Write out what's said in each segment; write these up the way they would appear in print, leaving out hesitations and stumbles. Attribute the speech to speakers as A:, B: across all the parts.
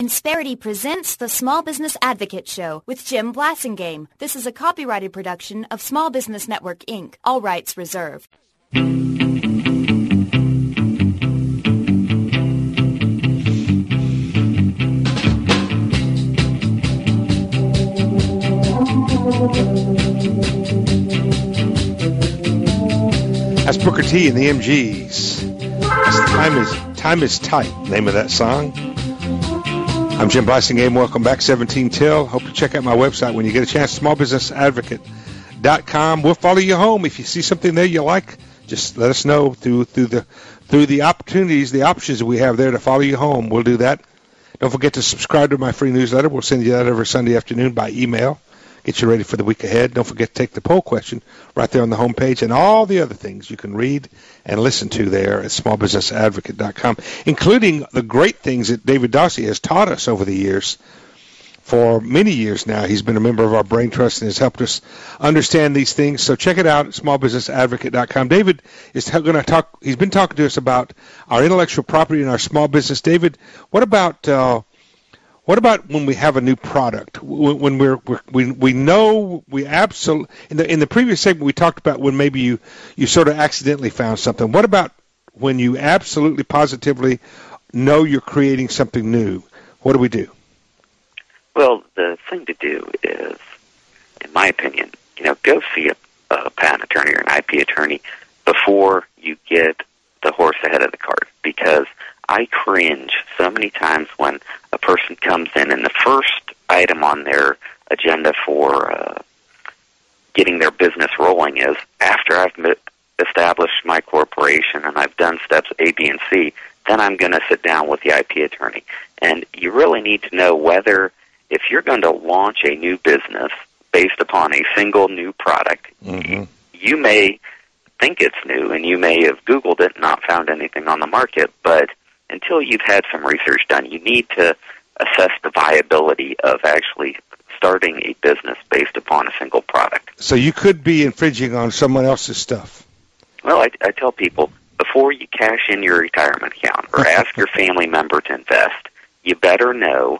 A: Insperity presents the Small Business Advocate Show with Jim Blasingame. This is a copyrighted production of Small Business Network, Inc., all rights reserved.
B: That's Booker T and the MGs. Time is Tight, name of that song. I'm Jim Blasingame. Welcome back, 17 till. Hope you check out my website when you get a chance, smallbusinessadvocate.com. We'll follow you home. If you see something there you like, just let us know through the opportunities, the options we have there to follow you home. We'll do that. Don't forget to subscribe to my free newsletter. We'll send you that every Sunday afternoon by email. Get you ready for the week ahead. Don't forget to take the poll question right there on the homepage, and all the other things you can read and listen to there at smallbusinessadvocate.com, including the great things that David Dawsey has taught us over the years. For many years now, he's been a member of our Brain Trust and has helped us understand these things. So check it out at smallbusinessadvocate.com. David is going to talk. He's been talking to us about our intellectual property and our small business. David, what about when we have a new product? When we know we absolutely in the previous segment we talked about when maybe you sort of accidentally found something. What about when you absolutely positively know you're creating something new? What do we do?
C: Well, the thing to do is, in my opinion, go see a patent attorney or an IP attorney before you get the horse ahead of the cart, because I cringe so many times when a person comes in and the first item on their agenda for getting their business rolling is, after I've established my corporation and I've done steps A, B, and C, then I'm going to sit down with the IP attorney. And you really need to know whether, if you're going to launch a new business based upon a single new product, you may think it's new and you may have Googled it and not found anything on the market, but until you've had some research done, you need to assess the viability of actually starting a business based upon a single product.
B: So you could be infringing on someone else's stuff.
C: Well, I tell people, before you cash in your retirement account or ask your family member to invest, you better know,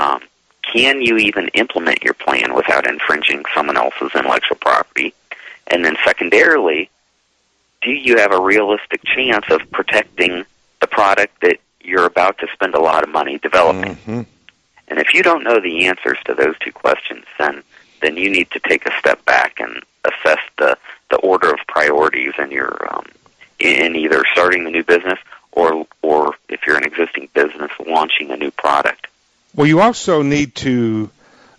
C: can you even implement your plan without infringing someone else's intellectual property? And then secondarily, do you have a realistic chance of protecting the product that you're about to spend a lot of money developing? And if you don't know the answers to those two questions, then you need to take a step back and assess the order of priorities in your in either starting the new business or if you're an existing business, launching a new product.
B: Well, you also need to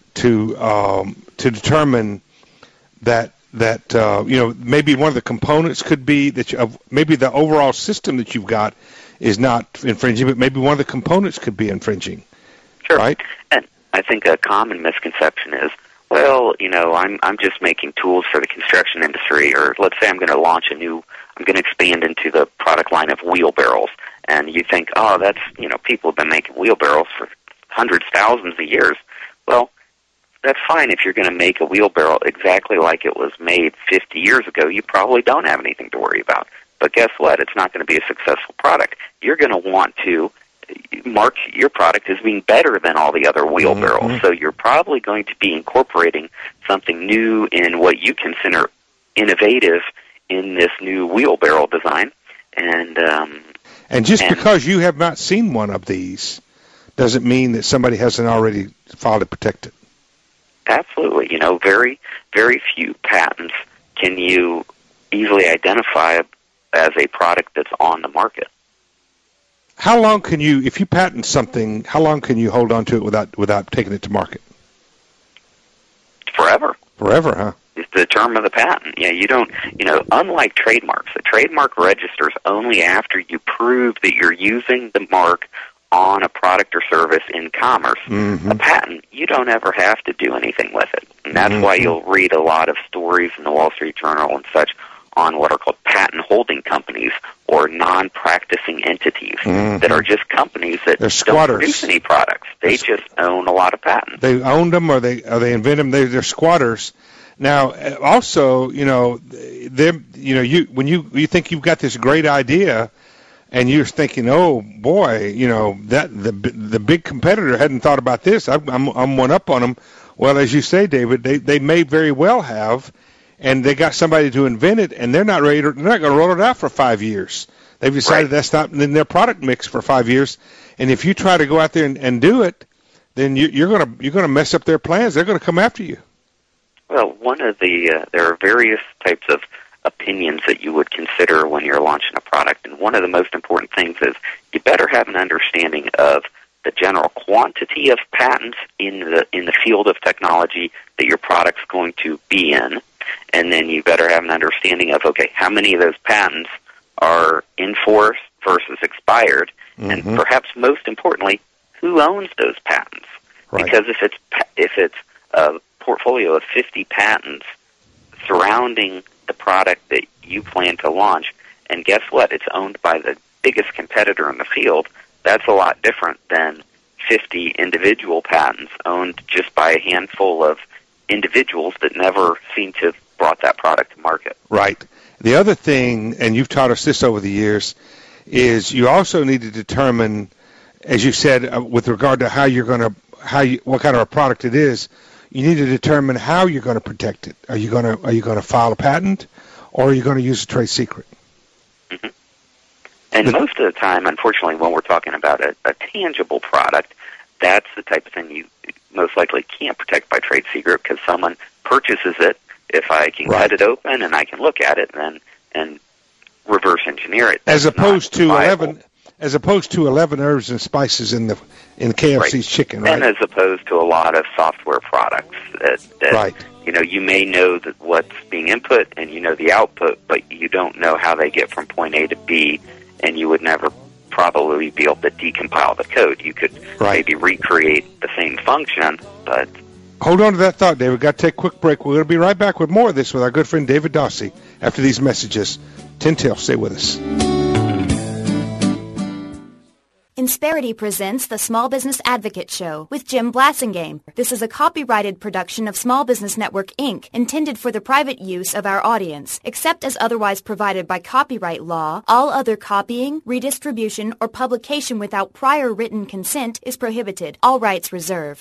B: determine that maybe one of the components could be that maybe the overall system that you've got is not infringing, but maybe one of the components could be infringing.
C: Sure.
B: Right?
C: And I think a common misconception is, well, I'm just making tools for the construction industry, or let's say I'm going to expand into the product line of wheelbarrows, and you think, oh, that's, people have been making wheelbarrows for hundreds, thousands of years. Well, that's fine if you're going to make a wheelbarrow exactly like it was made 50 years ago. You probably don't have anything to worry about. But guess what? It's not going to be a successful product. You're going to want to mark your product as being better than all the other wheelbarrows. So you're probably going to be incorporating something new in what you consider innovative in this new wheelbarrow design. And
B: just because you have not seen one of these doesn't mean that somebody hasn't already filed it protected.
C: Absolutely. Very, very few patents can you easily identify as a product that's on the market.
B: How long can you, if you patent something, how long can you hold on to it without taking it to market?
C: Forever.
B: Forever, huh?
C: It's the term of the patent. Yeah, you don't, unlike trademarks, the trademark registers only after you prove that you're using the mark on a product or service in commerce. A patent, you don't ever have to do anything with it. And that's why you'll read a lot of stories in the Wall Street Journal and such on what are called patent holding companies or non-practicing entities that are just companies that don't produce any products. They just own a lot of patents.
B: They own them or they invent them. They're squatters. Now, also, when you think you've got this great idea, and you're thinking, oh boy, that the big competitor hadn't thought about this. I'm one up on them. Well, as you say, David, they may very well have, and they got somebody to invent it, and they're not ready. They're not going to roll it out for 5 years. They've decided that's not in their product mix for 5 years. And if you try to go out there and do it, then you're going to mess up their plans. They're going to come after you.
C: Well, there are various types of opinions that you would consider when you're launching a product, and one of the most important things is you better have an understanding of the general quantity of patents in the field of technology that your product's going to be in, and then you better have an understanding of, okay, how many of those patents are in force versus expired, and perhaps most importantly, who owns those patents? Right. Because if it's a portfolio of 50 patents surrounding the product that you plan to launch, and guess what? It's owned by the biggest competitor in the field. That's a lot different than 50 individual patents owned just by a handful of individuals that never seem to have brought that product to market. Right.
B: The other thing, and you've taught us this over the years, is you also need to determine, as you said, with regard to what kind of a product it is, you need to determine how you're going to protect it. Are you going to file a patent, or are you going to use a trade secret?
C: Mm-hmm. And most of the time, unfortunately, when we're talking about a tangible product, that's the type of thing you most likely can't protect by trade secret, because someone purchases it. If I can cut it open and I can look at it and reverse engineer it,
B: as opposed to 11 herbs and spices in KFC's chicken, right?
C: And as opposed to a lot of software products that you may know that what's being input and you know the output, but you don't know how they get from point A to B, and you would never probably be able to decompile the code. You could maybe recreate the same function, but...
B: Hold on to that thought, David. We've got to take a quick break. We're going to be right back with more of this with our good friend David Dossie after these messages. Tin Tail, stay with us.
A: Insperity presents the Small Business Advocate Show with Jim Blasingame. This is a copyrighted production of Small Business Network, Inc., intended for the private use of our audience. Except as otherwise provided by copyright law, all other copying, redistribution, or publication without prior written consent is prohibited. All rights reserved.